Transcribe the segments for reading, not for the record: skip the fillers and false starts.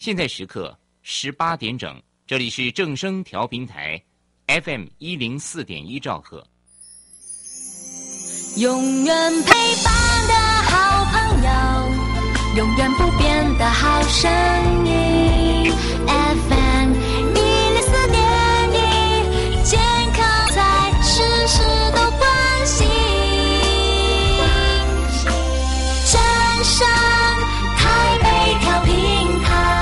现在时刻18点整，这里是正声调频台 FM 104.1兆赫。 永远陪伴的好朋友，永远不变的好声音 FM 104.1，健康在事事都关心。正声台北调频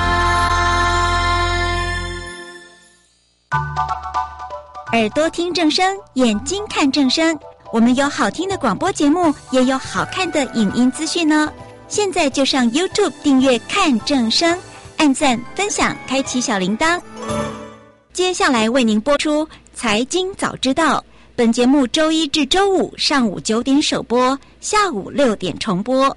台， 耳朵听正声，眼睛看正声。我们有好听的广播节目，也有好看的影音资讯呢。现在就上 YouTube 订阅看正声，按赞分享，开启小铃铛。接下来为您播出财经早知道，本节目周一至周五上午9点首播，下午6点重播。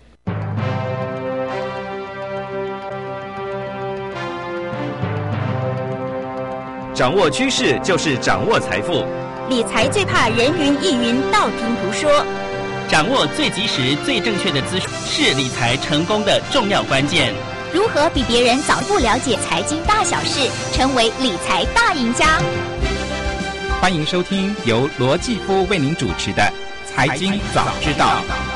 掌握趋势就是掌握财富， 理财最怕人云亦云，道听途说。 掌握最及时、最正确的资讯是理财成功的重要关键。 如何比别人早步了解财经大小事，成为理财大赢家？ 欢迎收听由罗继夫为您主持的《财经早知道》。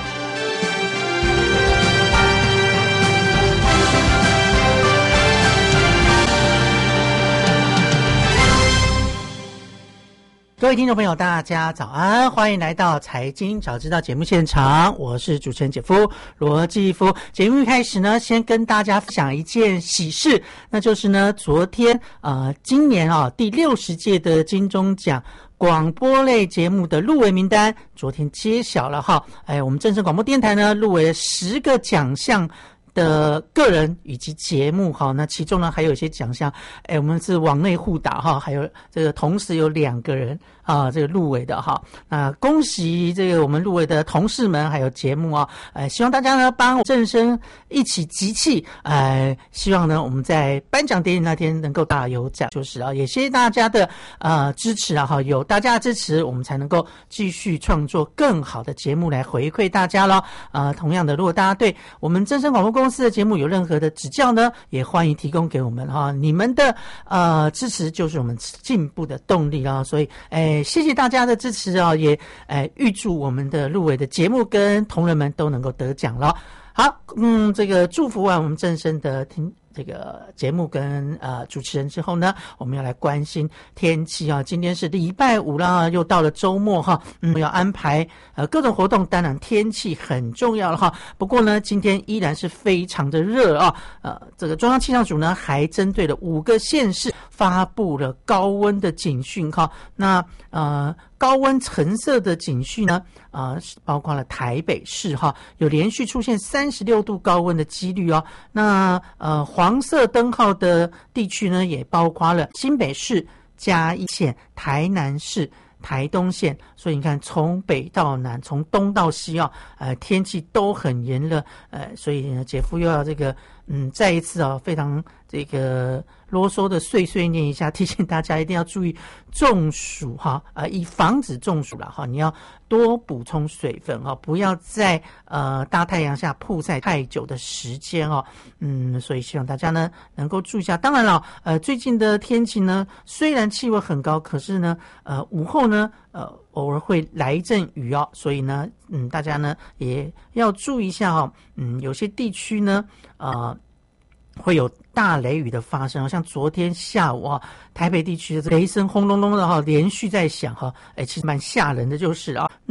各位听众朋友，大家早安，欢迎来到财经早知道节目现场，我是主持人姐夫罗继夫。节目一开始呢，先跟大家分享一件喜事，那就是呢，昨天今年第60届的金钟奖广播类节目的入围名单昨天揭晓了哈。我们正声广播电台呢入围了10个奖项的个人以及节目哈，那其中呢还有一些奖项，我们是往内互打哈，还有这个同时有2个人这个入围的哈，那恭喜这个我们入围的同事们还有节目希望大家呢帮正声一起集气，希望呢我们在颁奖典礼那天能够大有奖，就是也谢谢大家的支持哈，有大家的支持，我们才能够继续创作更好的节目来回馈大家咯。同样的，如果大家对我们正声广播公司的节目有任何的指教呢，也欢迎提供给我们哈，你们的支持就是我们进步的动力啦，所以谢谢大家的支持也预祝我们的入围的节目跟同仁们都能够得奖了。好，这个祝福完我们正声的这个节目跟主持人之后呢，我们要来关心天气今天是礼拜五啦，又到了周末哈，要安排各种活动，当然天气很重要了哈。不过呢，今天依然是非常的热这个中央气象署呢还针对了5个县市发布了高温的警讯哈。那高温橙色的警讯呢包括了台北市哈，有连续出现36度高温的几率那黄色灯号的地区呢，也包括了新北市、嘉义县、台南市、台东县，所以你看从北到南，从东到西天气都很炎热，所以呢姐夫又要这个再一次非常这个啰嗦的碎念一下，提醒大家一定要注意中暑以防止中暑啦你要多补充水分不要在大太阳下曝晒太久的时间所以希望大家呢能够注意一下。当然了最近的天气呢虽然气温很高，可是呢午后呢偶尔会来一阵雨所以呢大家呢也要注意一下有些地区呢会有大雷雨的发生像昨天下午台北地区的雷声轰隆隆的连续在响其实蛮吓人的就是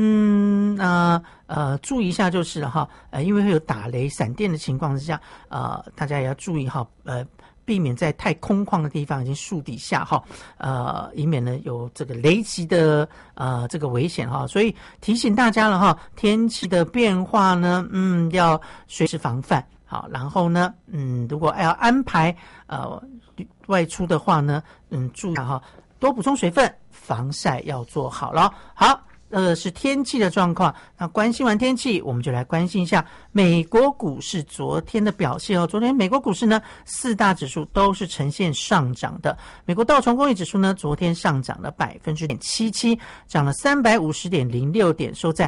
注意一下就是因为会有打雷闪电的情况之下大家也要注意避免在太空旷的地方已经树底下以免呢有这个雷击的这个危险所以提醒大家了天气的变化呢要随时防范。好，然后呢如果要安排外出的话呢注意多补充水分，防晒要做好了。好是天气的状况。那关心完天气，我们就来关心一下美国股市昨天的表现哦。昨天美国股市呢，4大指数都是呈现上涨的。美国道琼工业指数呢，昨天上涨了0.77%，涨了350.06点，收在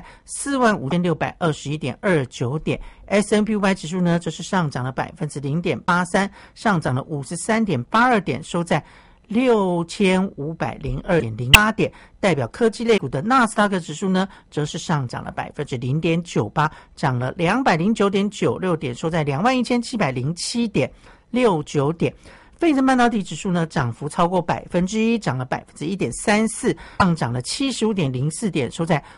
45,621.29点。S&P 500指数呢，则是上涨了0.83%，上涨了53.82点，收在6502.08点。代表科技类股的纳斯达克指数呢，则是上涨了0.98%，涨了209.96点，收在21,707.69点。费城半导体指数呢，涨幅超过1%，涨了1.34%，上涨了75.04点，收在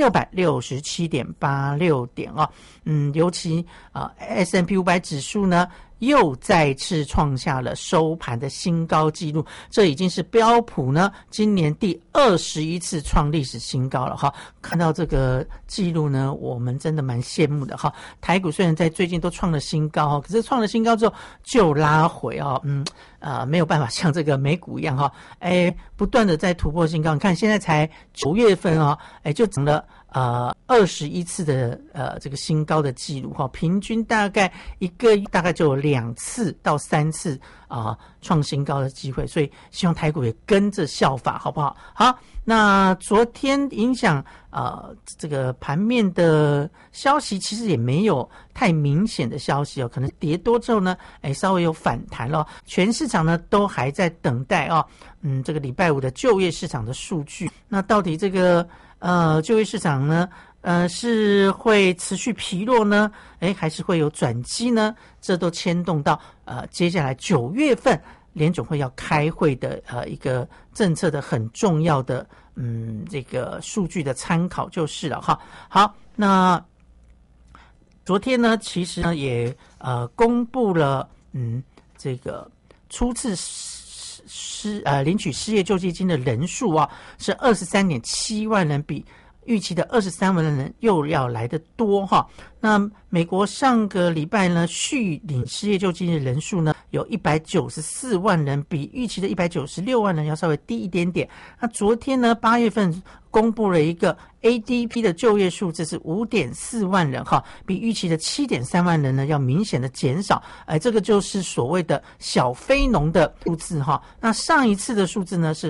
5667.86点哦。尤其S&P 500指数呢，又再次创下了收盘的新高纪录，这已经是标普呢今年第21次创历史新高了哈。看到这个纪录呢，我们真的蛮羡慕的哈。台股虽然在最近都创了新高，可是创了新高之后就拉回哦，没有办法像这个美股一样哈，不断的在突破新高。你看现在才9月份哦，就涨了21次的这个新高的记录哈，平均大概一个月大概就有2次到3次创新高的机会，所以希望台股也跟着效法，好不好？好，那昨天影响这个盘面的消息其实也没有太明显的消息哦，可能跌多之后呢，稍微有反弹了。全市场呢都还在等待这个礼拜五的就业市场的数据。那到底这个就业市场呢，是会持续疲弱呢，还是会有转机呢？这都牵动到接下来9月份联总会要开会的一个政策的很重要的这个数据的参考就是了哈。好，那昨天呢，其实呢也公布了这个初次领取失业救济金的人数是23.7万人，比预期的23万人又要来得多哈。那美国上个礼拜呢，续领失业救济金的人数呢有194万人，比预期的196万人要稍微低一点点。那昨天呢，8月份公布了一个 ADP 的就业数字是 5.4 万人哈，比预期的 7.3 万人呢要明显的减少。这个就是所谓的小非农的数字哈。那上一次的数字呢是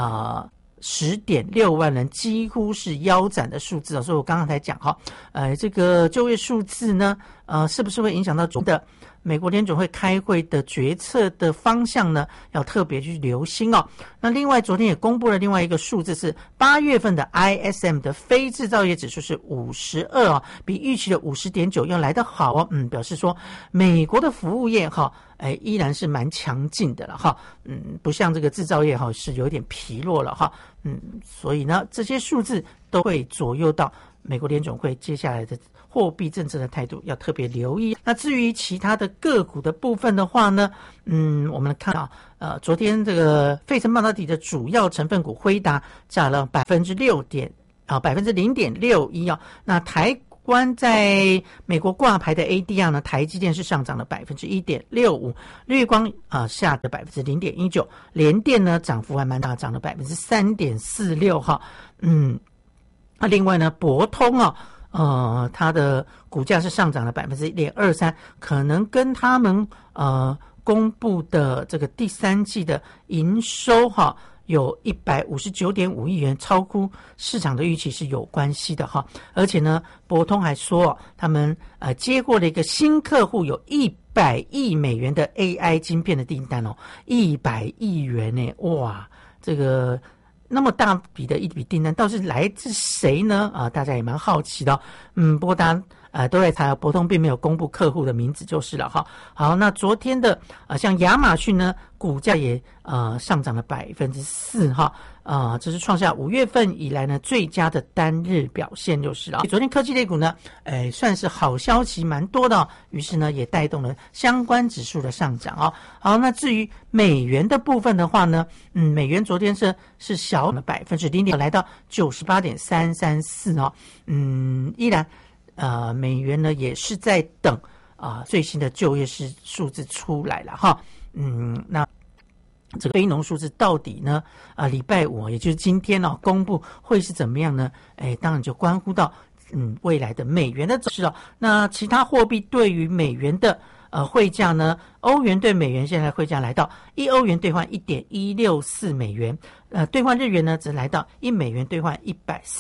10.6 万人，几乎是腰斩的数字所以我刚刚才讲这个就业数字呢，是不是会影响到美国联准会开会的决策的方向呢？要特别去留心那另外昨天也公布了另外一个数字，是8月份的 ISM 的非制造业指数是52比预期的 50.9 要来得好表示说美国的服务业依然是蛮强劲的了不像这个制造业是有点疲弱了所以呢这些数字都会左右到美国联总会接下来的货币政策的态度，要特别留意。那至于其他的个股的部分的话呢，我们看到昨天这个费城半导体的主要成分股辉达涨了0.61那台湾在美国挂牌的 ADR 呢，台积电是上涨了 1.65%， 日月光下的 0.19%， 联电呢涨幅还蛮大，涨了 3.46%那另外呢博通它的股价是上涨了 1.23%， 可能跟他们公布的这个第三季的营收有159.5亿元，超乎市场的预期是有关系的而且呢博通还说他们接过了一个新客户，有100亿美元的 AI 晶片的订单100亿元哇，这个那么大笔的一笔订单，到底是来自谁呢？大家也蛮好奇的不过大家都在猜博通并没有公布客户的名字就是了好，那昨天的像亚马逊呢，股价也上涨了 4%这是创下5月份以来呢最佳的单日表现就是了。昨天科技类股呢算是好消息蛮多的于是呢也带动了相关指数的上涨好，那至于美元的部分的话呢美元昨天是小了 0.0%， 来到 98.334 依然美元呢也是在等最新的就业数字出来了那这个非农数字到底呢礼拜五也就是今天公布会是怎么样呢？当然就关乎到未来的美元的走势那其他货币对于美元的汇价呢？欧元对美元现在汇价来到1欧元兑换 1.164 美元，兑换日元呢则来到1美元兑换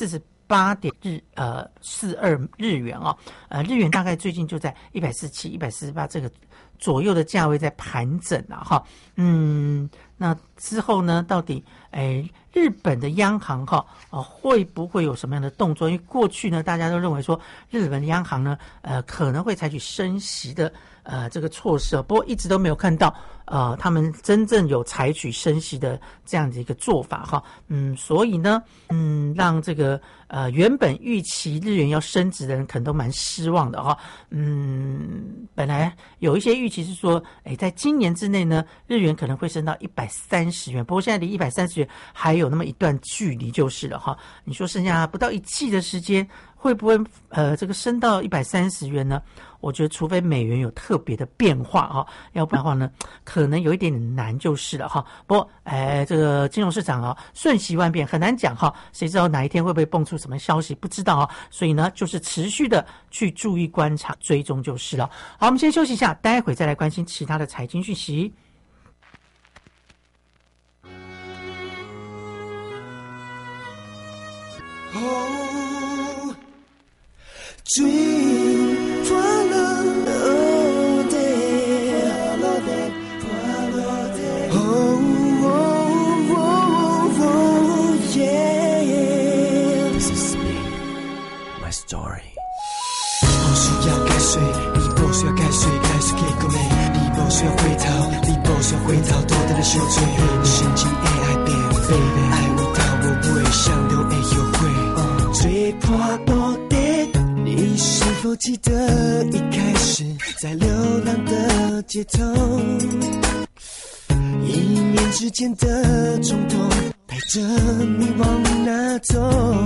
148.42日元日元大概最近就在147、148这个左右的价位在盘整那之后呢，到底日本的央行会不会有什么样的动作？因为过去呢，大家都认为说日本的央行呢，可能会采取升息的这个措施不过一直都没有看到他们真正有采取升息的这样的一个做法所以呢，让这个原本预期日元要升值的人可能都蛮失望的本来有一些预期是说，在今年之内呢，日元可能会升到130元，不过现在离130元还有那么一段距离就是了你说剩下不到1季的时间，会不会这个升到130元呢？我觉得除非美元有特别的变化要不然的话呢，可能有一点点难就是了不过这个金融市场瞬息万变，很难讲谁知道哪一天会不会蹦出什么消息，不知道所以呢，就是持续的去注意观察追踪就是了。好，我们先休息一下，待会再来关心其他的财经讯息。 Story 不需要盖水，你不需要盖水，盖水可以够美，你不需要回头，你不需要回头，多大的羞愧，神经 AI 变废，爱无到我会想流会后悔，最破落的你是否记得一开始在流浪的街头，一念之间的冲动带着你往哪走，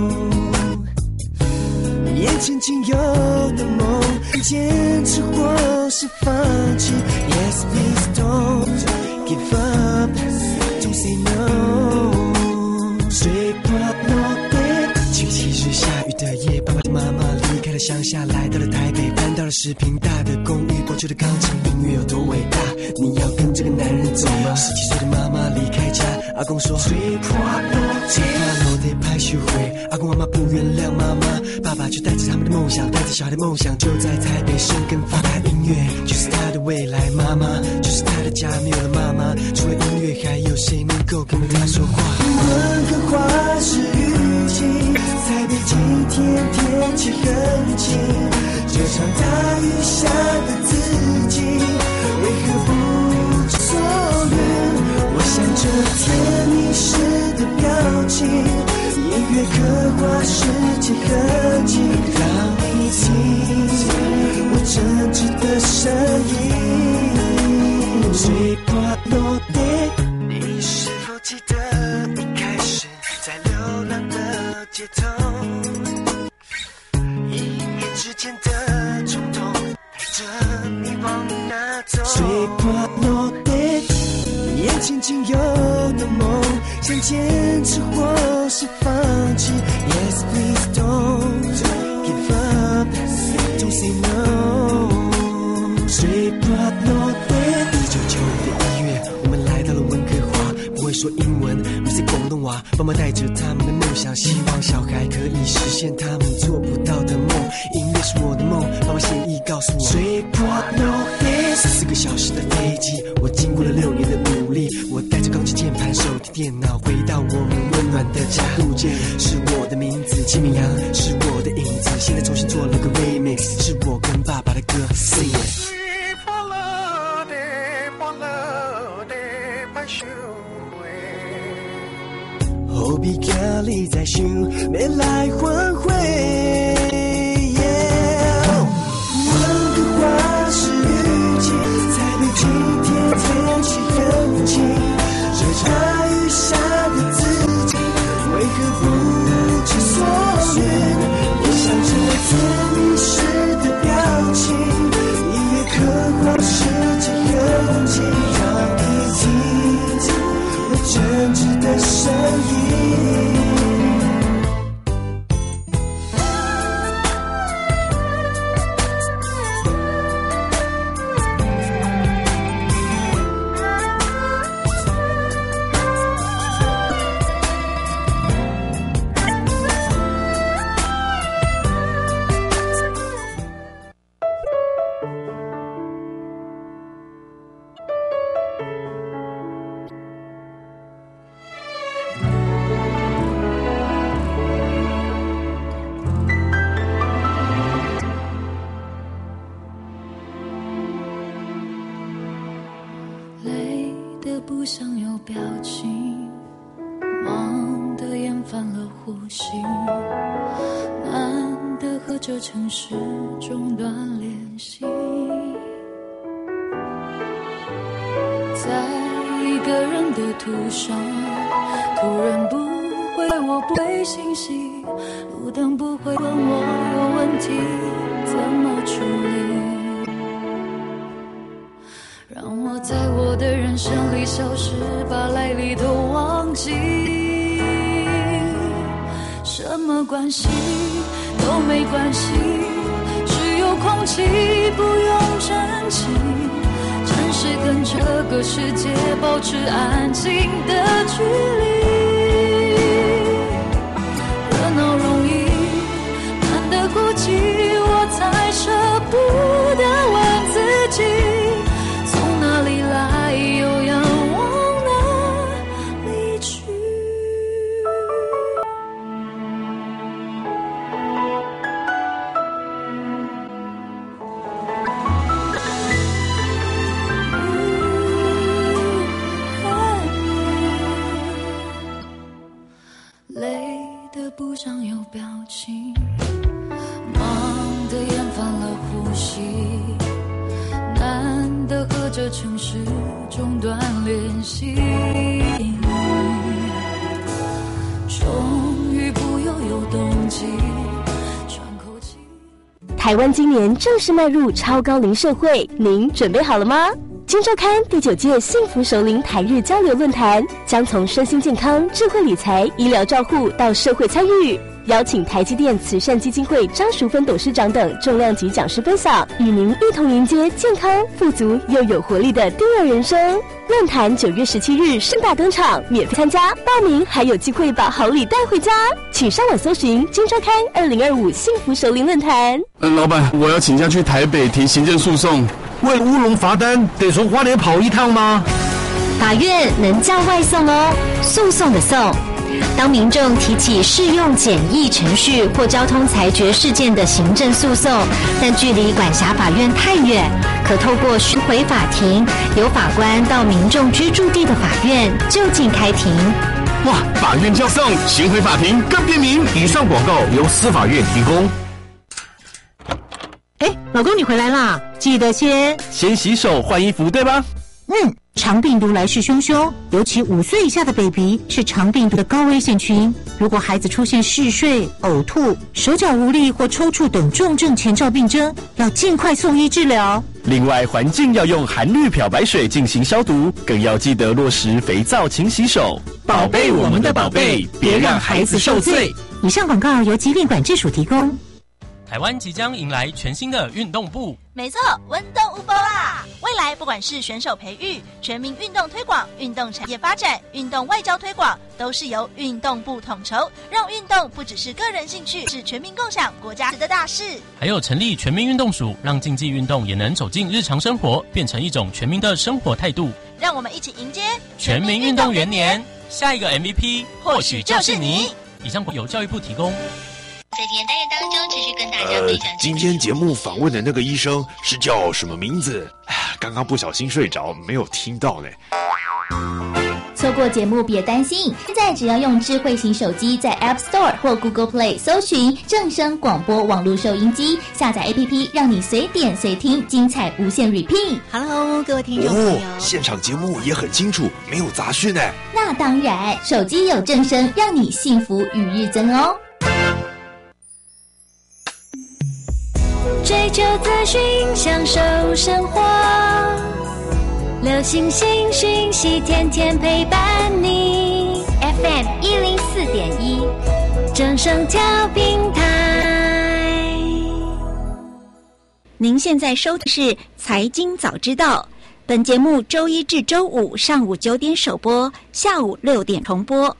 眼前仅有的梦，坚持或是放弃 Yes please don't give up Don't say no 随波落的7月7日下雨的夜，爸爸的妈妈离开了乡下，来到了台北，搬到了10坪大的公寓，破旧的钢琴，音乐有多伟大，你要跟这个男人走吗？17岁的妈妈离开家，阿公说随波落的拍羞悔，阿公妈妈不原谅妈妈，爸爸就带着他们的梦想，带着小孩的梦想，就在台北生根发达，音乐就是他的未来，妈妈就是他的家，没有了妈妈，除了音乐还有谁能够跟他说话？温和话是雨季，台北今天天气很晴，这场大雨下的自己为何不知所云？我想这甜蜜时的表情，音乐刻画世界和景，让你听我真挚的声音。随波落的你是否记得一开始在流浪的街头，一念之间的冲动带着你往哪走，随波落的眼前仅有的梦，想坚持或是放弃 Yes please don't give up Don't say no 随波落的1995的1月，我们来到了温哥华，不会说英文，我是广东话，爸妈带着他们的梦想，希望小孩可以实现他们做不到的梦，音乐是我的梦，爸爸协议告诉我随波落的14个小时的飞机，我经过了6年的努力，我带着钢琴键盘手提电脑回到我们温暖的家，路见是我的名字，清明阳是我的影子，现在重新做了个 remix， 是我跟爸爸的歌 Sing it何必家里再想未来换回温哥华是雨季，台北今天天气很晴，这场雨下的自己为何不知所云？我想这甜蜜时的表情，音乐刻画世界和景，让你听不想有表情，忙得厌烦了呼吸，难得和这城市中断联系，在一个人的途上，突然不会我不会信息，路灯不会问我有问题怎么处理，让我在我的人生里消失，把来历都忘记，什么关系都没关系，只有空气不用真情，暂时跟这个世界保持安静的距离，热闹容易，难得孤寂，我才舍不得问自己，从哪里来又要往哪里去。累得不想有表情，忙得厌烦了呼吸，难得和这城市中断联系，终于不有冬季，喘口气。 台湾今年正式迈入超高龄社会，您准备好了吗？今周刊第9届幸福熟龄台日交流论坛将从身心健康、智慧理财、医疗照护到社会参与，邀请台积电慈善基金会张淑芬董事长等重量级讲师分享，与您一同迎接健康、富足又有活力的第二人生。论坛9月17日盛大登场，免费参加，报名还有机会把好礼带回家。请上网搜寻今周刊2025幸福熟龄论坛。 老板，我要请假去台北提行政诉讼。为乌龙罚单得从花莲跑一趟吗？ 法院能叫外送哦，诉讼的讼。当民众提起适用简易程序或交通裁决事件的行政诉讼，但距离管辖法院太远，可透过巡回法庭，由法官到民众居住地的法院就近开庭。 哇，法院叫送，巡回法庭更便民。以上广告由司法院提供。 老公你回来啦，记得先洗手换衣服，对吧？ 肠病毒来势汹汹，尤其5岁以下的 baby 是肠病毒的高危险群。如果孩子出现嗜睡、呕吐、手脚无力或抽搐等重症前兆病征，要尽快送医治疗。 另外，环境要用含氯漂白水进行消毒，更要记得落实肥皂勤洗手， 宝贝我们的宝贝，别让孩子受罪。以上广告由疾病管制署提供。 台湾即将迎来全新的运动部， 没错，温动无波啦！未来不管是选手培育、全民运动推广、运动产业发展、运动外交推广，都是由运动部统筹，让运动不只是个人兴趣，是全民共享国家的大事。 还有成立全民运动署，让竞技运动也能走进日常生活，变成一种全民的生活态度。 让我们一起迎接全民运动元年，下一个 MVP 或许就是你。以上由教育部提供。 在今天单元当中，持续跟大家分享。 今天节目访问的那个医生是叫什么名字？刚刚不小心睡着，没有听到呢。 错过节目别担心，现在只要用智慧型手机在 App Store 或 Google Play 搜寻正声广播网络收音机，下载 APP， 让你随点随听，精彩无限 repeat。Hello， 各位听众朋友， 现场节目也很清楚，没有杂讯呢。 那当然，手机有正声，让你幸福与日增哦。 追求资讯，享受生活，流行新讯息，天天陪伴你。 FM 104.1， 正声调频台。 您现在收的是《财经早知道》，本节目周一至周五上午9点首播，下午6点重播。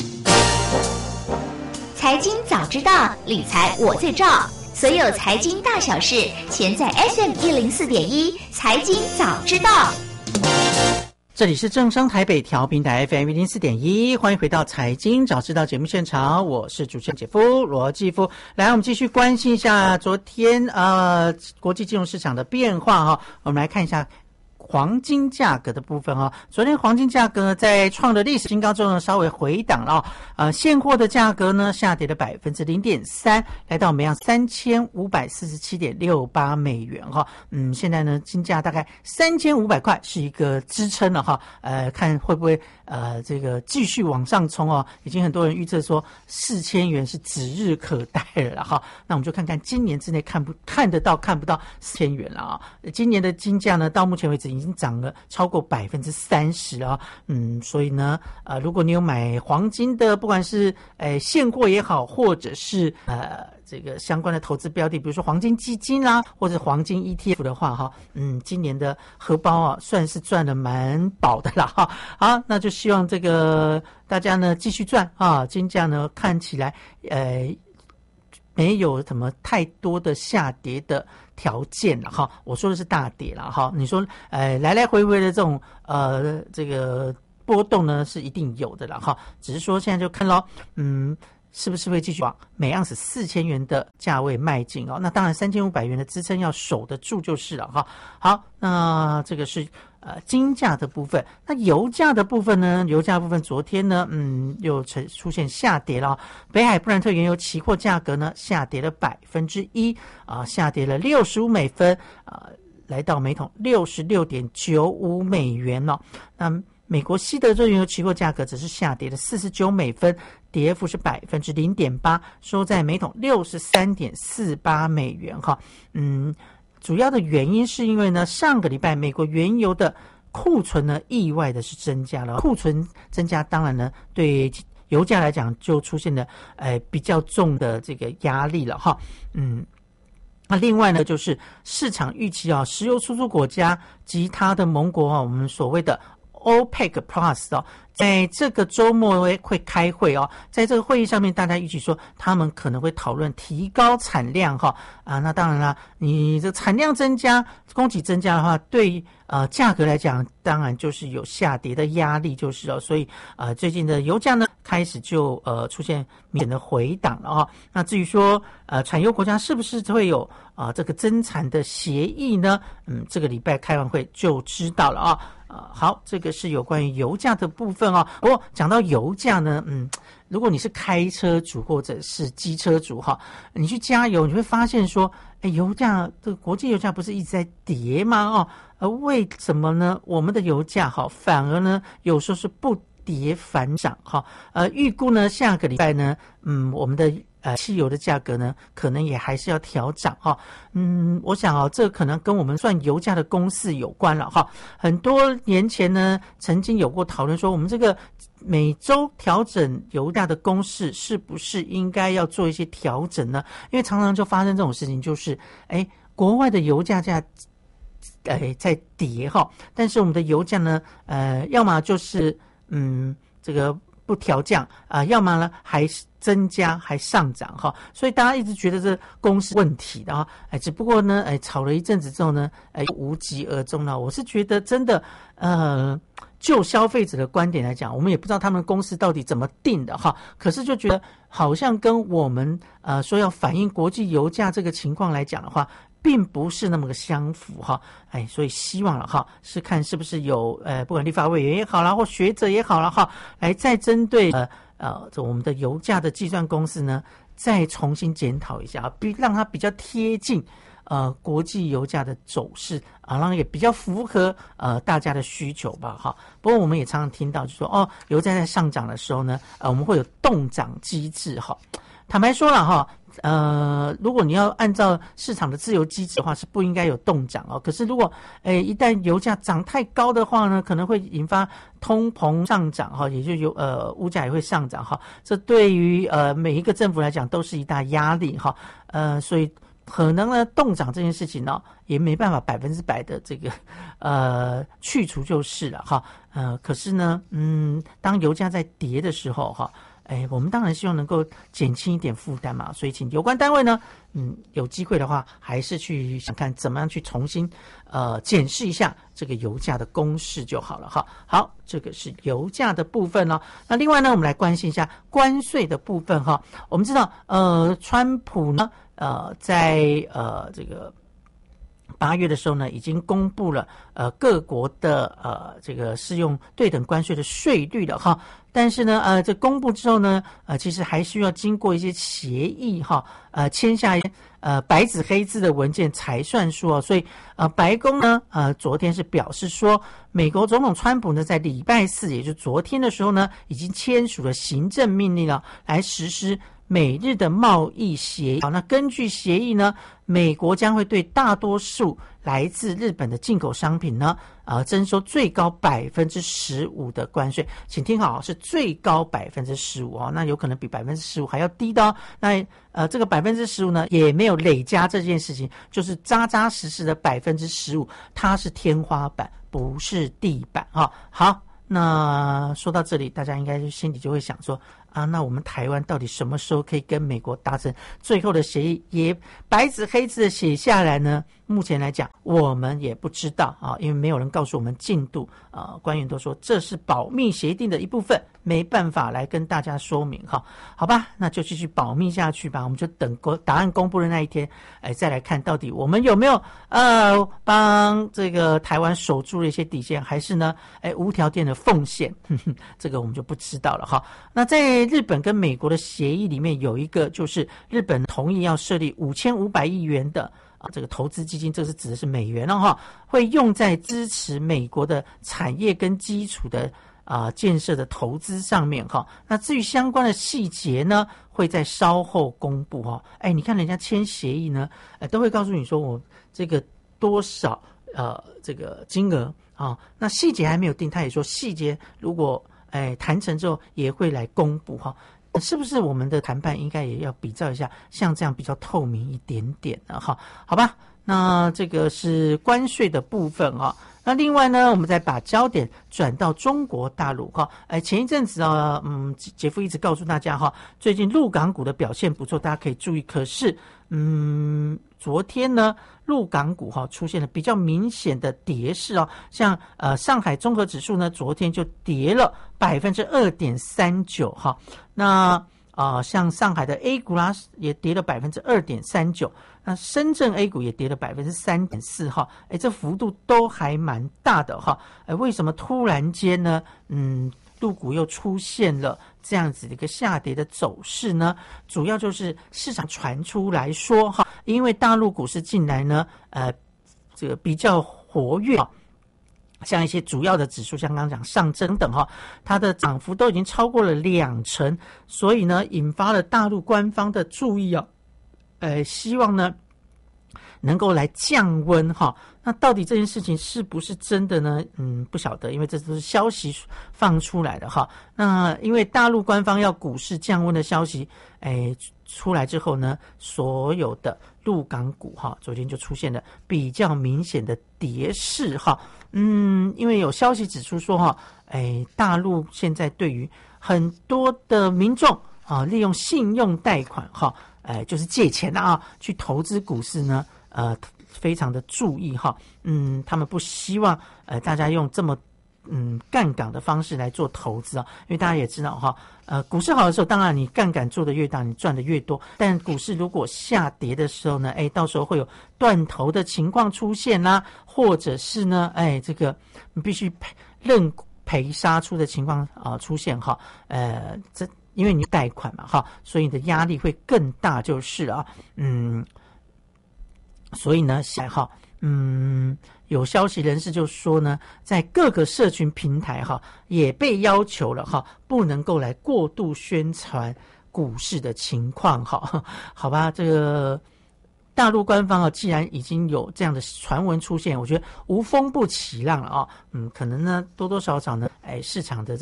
财经早知道，理财我最照。所有财经大小事，全在 FM 104.1财经早知道。 这里是正声台北调频台 FM 104.1，欢迎回到财经早知道节目现场，我是主持人姐夫罗继夫。来，我们继续关心一下昨天国际金融市场的变化哈。我们来看一下黄金价格的部分哦。昨天黄金价格在创了历史新高之后呢，稍微回档了现货的价格呢下跌了 0.3%， 来到每盎3547.68美元哈。现在呢金价大概3500块是一个支撑了哈。看会不会这个继续往上冲哦。已经很多人预测说4000元是指日可待了哈。那我们就看看今年之内看得到看不到4000元了啊。今年的金价呢到目前为止已经涨了超过 30% 啊。所以呢如果你有买黄金的，不管是现货也好，或者是这个相关的投资标的，比如说黄金基金啦，或者黄金 ETF 的话哈，今年的荷包啊算是赚得蛮饱的啦哈。好，那就希望这个大家呢继续赚啊，金价呢看起来没有什么太多的下跌的条件了哈。我说的是大跌了哈。你说来来回回的这种这个波动呢是一定有的了哈。只是说现在就看咯，是不是会继续往每盎司4000元的价位迈进哦？那当然3500元的支撑要守得住就是了哈。好，那这个是金价的部分。那油价的部分呢？油价部分昨天呢又出现下跌了。北海布兰特原油期货价格呢下跌了 1%下跌了65美分来到每桶 66.95 美元哦。那美国西德州原油期货价格只是下跌了49美分，跌幅是 0.8%， 收在每桶 63.48 美元哈。主要的原因是因为呢，上个礼拜美国原油的库存呢意外的是增加了，库存增加当然呢对油价来讲就出现了比较重的这个压力了哈。那另外呢就是市场预期石油输出国家及它的盟国我们所谓的 OPEC Plus 在这个周末会开会在这个会议上面大家预期说他们可能会讨论提高产量那当然啦，你这产量增加，供给增加的话，对价格来讲当然就是有下跌的压力就是所以最近的油价呢开始就出现明显的回档了那至于说产油国家是不是会有这个增产的协议呢？这个礼拜开完会就知道了好，这个是有关于油价的部分不过讲到油价呢如果你是开车族或者是机车族你去加油你会发现说油价这个国际油价不是一直在跌吗为什么呢？我们的油价反而呢有时候是不跌反涨预估呢下个礼拜呢我们的汽油的价格呢可能也还是要调涨我想这可能跟我们算油价的公式有关了很多年前呢曾经有过讨论说我们这个每周调整油价的公式是不是应该要做一些调整呢？因为常常就发生这种事情，就是国外的油价在跌但是我们的油价呢要么就是这个不调降要么呢还增加还上涨所以大家一直觉得这公式问题的只不过呢吵了一阵子之后呢无疾而终了。我是觉得真的就消费者的观点来讲，我们也不知道他们公司到底怎么定的可是就觉得好像跟我们说要反映国际油价这个情况来讲的话并不是那么个相符所以希望了是看是不是有不管立法委员也好啦，或学者也好啦来再针对我们的油价的计算公式呢再重新检讨一下让它比较贴近国际油价的走势让也比较符合大家的需求吧不过我们也常常听到就说油价在上涨的时候呢我们会有冻涨机制坦白说了如果你要按照市场的自由机制的话是不应该有冻涨可是如果一旦油价涨太高的话呢可能会引发通膨上涨也就物价也会上涨这对于每一个政府来讲都是一大压力所以可能呢冻涨这件事情呢也没办法100%的这个去除就是了可是呢当油价在跌的时候我们当然希望能够减轻一点负担嘛，所以请有关单位呢有机会的话还是去想看怎么样去重新检视一下这个油价的公式就好了好，这个是油价的部分那另外呢我们来关心一下关税的部分我们知道川普呢在这个 8月的时候呢，已经公布了各国的这个适用对等关税的税率了哈。但是呢，这公布之后呢，其实还需要经过一些协议哈，签下白纸黑字的文件才算数哦。所以白宫呢，昨天是表示说，美国总统川普呢，在礼拜4，也就是昨天的时候呢，已经签署了行政命令了，来实施美日的贸易协议。好，那根据协议呢，美国将会对大多数来自日本的进口商品呢，征收最高15%的关税。请听好，是最高15%哦，那有可能比15%还要低的哦。那这个15%呢，也没有累加这件事情，就是扎扎实实的15%，它是天花板，不是地板哈。好，那说到这里，大家应该心里就会想说，那我们台湾到底什么时候可以跟美国达成最后的协议，也白纸黑字的写下来呢？目前来讲，我们也不知道啊，因为没有人告诉我们进度官员都说这是保密协定的一部分，没办法来跟大家说明哈。好吧，那就继续保密下去吧，我们就等答案公布的那一天，再来看到底我们有没有帮这个台湾守住了一些底线，还是呢无条件的奉献，这个我们就不知道了哈。那在日本跟美国的协议里面有一个，就是日本同意要设立5500亿元的这个投资基金，这是指的是美元了哈，会用在支持美国的产业跟基础的建设的投资上面哈。那至于相关的细节呢，会在稍后公布哈。你看人家签协议呢，都会告诉你说我这个多少这个金额啊，那细节还没有定，他也说细节如果谈成之后也会来公布哈。是不是我们的谈判应该也要比照一下，像这样比较透明一点点的哈？好吧，那这个是关税的部分哈。那另外呢，我们再把焦点转到中国大陆哈。前一阵子杰夫一直告诉大家哈，最近陆港股的表现不错，大家可以注意。可是昨天呢，陆港股出现了比较明显的跌势哦，像上海综合指数呢，昨天就跌了2.39%哈。那像上海的 A 股啦也跌了2.39%，那深圳 A 股也跌了3.4%哈。这幅度都还蛮大的哈。为什么突然间呢？陆股又出现了这样子的一个下跌的走势呢？主要就是市场传出来说哈，因为大陆股市近来呢，这个比较活跃，像一些主要的指数，像刚刚讲上证等哈，它的涨幅都已经超过了2成，所以呢，引发了大陆官方的注意啊，希望呢能够来降温哈。那到底这件事情是不是真的呢？不晓得，因为这都是消息放出来的哈。那因为大陆官方要股市降温的消息，出来之后呢，所有的陆港股哈，昨天就出现了比较明显的跌势哈。因为有消息指出说哈，大陆现在对于很多的民众利用信用贷款哈，就是借钱去投资股市呢，非常的注意哈。他们不希望大家用这么杠杆的方式来做投资啊，因为大家也知道哈，股市好的时候，当然你杠杆做的越大，你赚的越多。但股市如果下跌的时候呢，到时候会有断头的情况出现啦，或者是呢，这个你必须认赔杀出的情况出现哈。这因为你贷款嘛哈，所以你的压力会更大就是了。所以呢，有消息人士就说呢，在各个社群平台哈，也被要求了哈，不能够来过度宣传股市的情况哈。好吧，这个大陆官方既然已经有这样的传闻出现，我觉得无风不起浪了可能呢多多少少呢，市场的